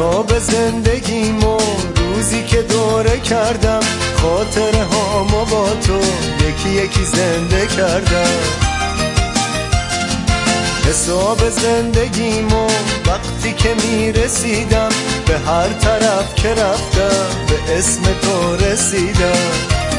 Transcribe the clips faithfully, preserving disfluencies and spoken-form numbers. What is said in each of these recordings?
کتاب زندگیمو روزی که دوره کردم، خاطره هامو با تو یکی یکی زنده کردم. حساب زندگیمو وقتی که میرسیدم، به هر طرف که رفتم به اسم تو رسیدم.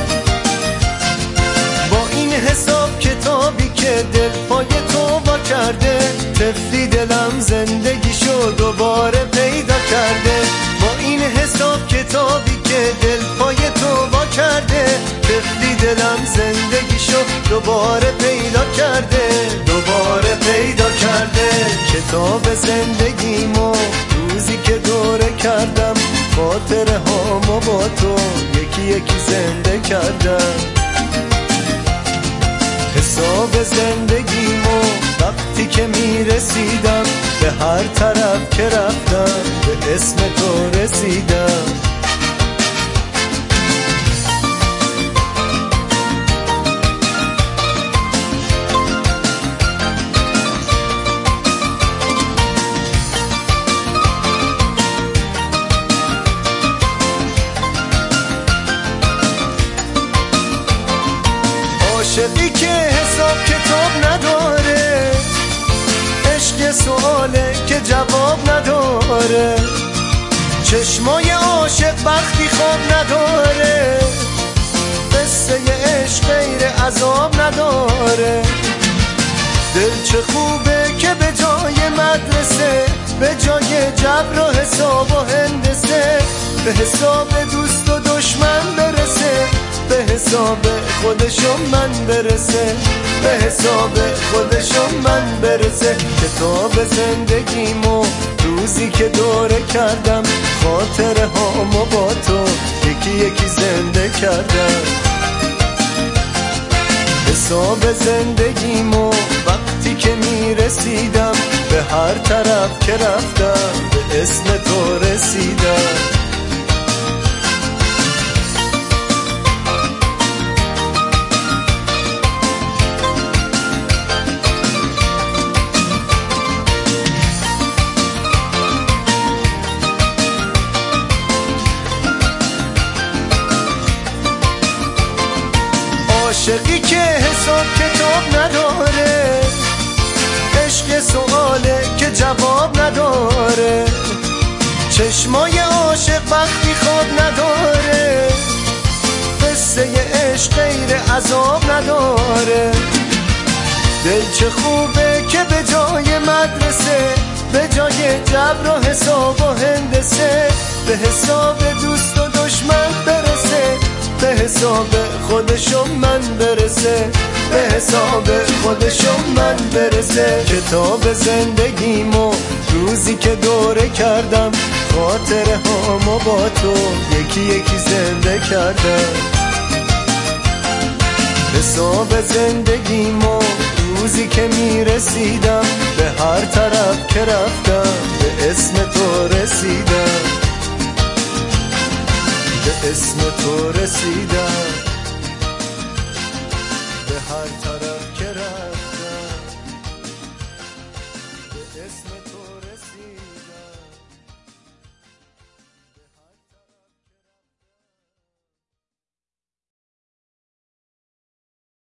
با این حساب کتابی که دل پای تو با کرده، طفلی دلم زندگیشو دوباره پیدا کرده. با این حساب کتابی که دل پای تو با کرده، طفلی دلم زندگیشو دوباره پیدا کرده، دوباره پیدا کرده. کتاب زندگیمو روزی که دوره کردم، خاطره هامو با تو یکی یکی زنده کردم. حساب زندگیمو وقتی که میرسیدم، به هر طرف که رفتم به اسم تو رسیدم. عاشقی که حساب کتاب نداره، عشق سواله که جواب نداره. چشمای عاشق وقتی خواب نداره، قصه عشق غیر عذاب نداره. دل چه خوبه که به جای مدرسه، به جای جبر و حساب و هندسه، به حساب دوست و دشمن برسه، به حساب خودشو من برسه، به حساب خودشو من برسه. کتاب زندگیمو روزی که دوره کردم، خاطره هامو با تو یکی یکی زنده کردم. حساب زندگیمو وقتی که میرسیدم، به هر طرف که رفتم به اسم تو رسیدم. عاشقی که حساب کتاب نداره، عشق سواله که جواب نداره. چشمای عاشق وقتی خواب نداره، قصه عشق غیر عذاب نداره. دل چه خوبه که به جای مدرسه، به جای جبر و حساب و هندسه، به حساب دوست و دشمن برسه، به حساب خودشو من برسه، به حساب خودشو من برسه. کتاب زندگیمو روزی که دوره کردم، خاطره هامو با تو یکی یکی زنده کردم. حساب زندگیمو روزی که میرسیدم، به هر طرف که رفتم به اسم تو رسیدم، به اسم تو رسیدم.